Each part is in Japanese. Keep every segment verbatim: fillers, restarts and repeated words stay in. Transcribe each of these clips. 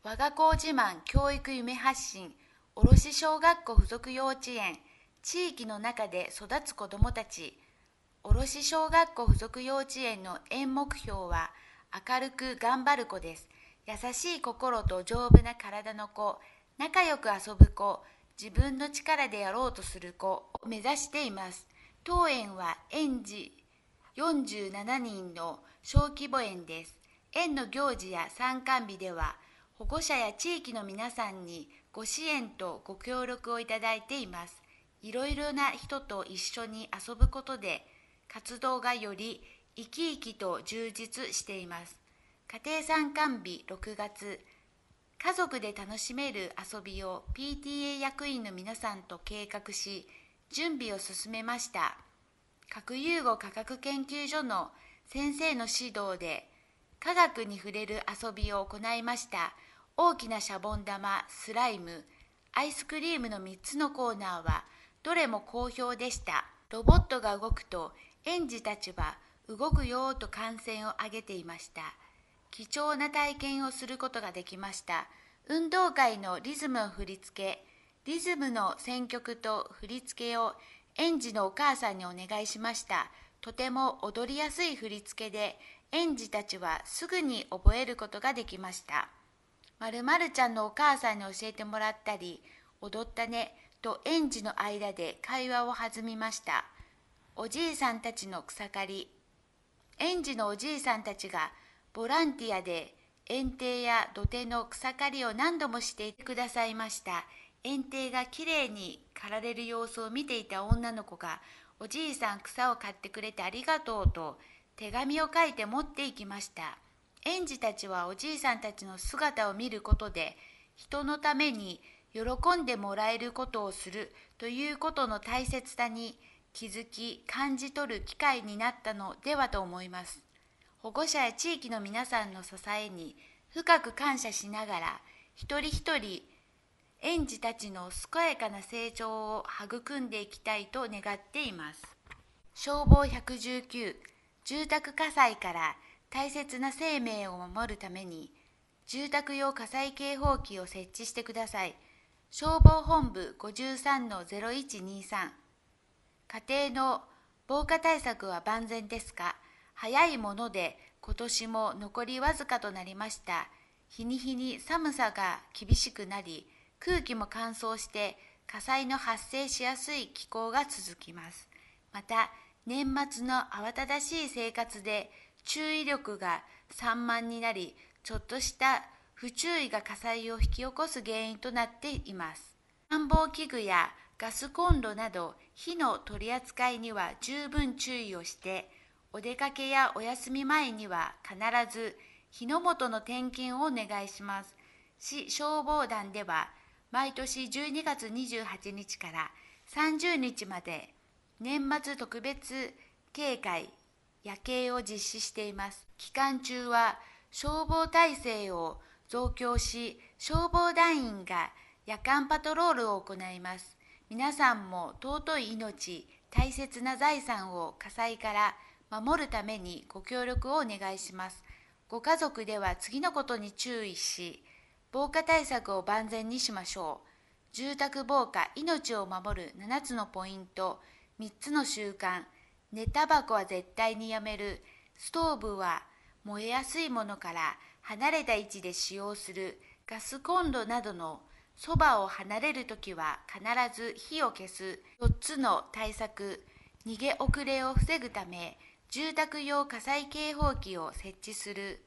我が校自慢教育夢発信卸小学校附属幼稚園。地域の中で育つ子どもたち。卸小学校附属幼稚園の園目標は、明るく頑張る子です。優しい心と丈夫な体の子、仲良く遊ぶ子、自分の力でやろうとする子を目指しています。当園は園児よんじゅうななにんの小規模園です。園の行事や参観日では、保護者や地域の皆さんにご支援とご協力をいただいています。いろいろな人と一緒に遊ぶことで、活動がより生き生きと充実しています。家庭参観日ろくがつ、家族で楽しめる遊びを ピーティーエー 役員の皆さんと計画し、準備を進めました。核融合科学研究所の先生の指導で、科学に触れる遊びを行いました。大きなシャボン玉、スライム、アイスクリームのみっつのコーナーは、どれも好評でした。ロボットが動くと、園児たちは動くよーと歓声を上げていました。貴重な体験をすることができました。運動会のリズムを振り付け、リズムの選曲と振り付けを園児のお母さんにお願いしました。とても踊りやすい振り付けで、園児たちはすぐに覚えることができました。まるまるちゃんのお母さんに教えてもらったり、踊ったねと園児の間で会話を弾みました。おじいさんたちの草刈り。園児のおじいさんたちがボランティアで園庭や土手の草刈りを何度もしていてくださいました。園庭がきれいに刈られる様子を見ていた女の子が、おじいさん草を刈ってくれてありがとうと手紙を書いて持っていきました。園児たちはおじいさんたちの姿を見ることで、人のために喜んでもらえることをするということの大切さに気づき感じ取る機会になったのではと思います。保護者や地域の皆さんの支えに深く感謝しながら、一人一人園児たちの健やかな成長を育んでいきたいと願っています。消防ひゃくじゅうきゅう、住宅火災から大切な生命を守るために、住宅用火災警報器を設置してください。消防本部 ごじゅうさんのゼロいちにさん。家庭の防火対策は万全ですか？早いもので今年も残りわずかとなりました。日に日に寒さが厳しくなり、空気も乾燥して火災の発生しやすい気候が続きます。また、年末の慌ただしい生活で注意力が散漫になり、ちょっとした不注意が火災を引き起こす原因となっています。暖房器具やガスコンロなど火の取り扱いには十分注意をして、お出かけやお休み前には必ず火の元の点検をお願いします。市消防団では毎年じゅうにがつにじゅうはちにちからさんじゅうにちまで年末特別警戒、夜警を実施しています。期間中は消防体制を増強し、消防団員が夜間パトロールを行います。皆さんも尊い命、大切な財産を火災から守るためにご協力をお願いします。ご家族では次のことに注意し、防火対策を万全にしましょう。住宅防火、命を守るななつのポイント、みっつの習慣、寝タバコは絶対にやめる、ストーブは燃えやすいものから離れた位置で使用する、ガスコンロなどのそばを離れるときは必ず火を消す、よっつの対策、逃げ遅れを防ぐため、住宅用火災警報器を設置する、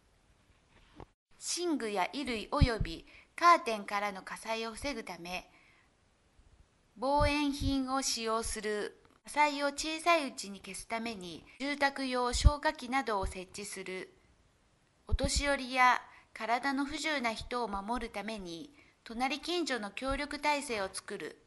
寝具や衣類およびカーテンからの火災を防ぐため、防煙品を使用する、火災を小さいうちに消すために住宅用消火器などを設置する、お年寄りや体の不自由な人を守るために隣近所の協力体制を作る、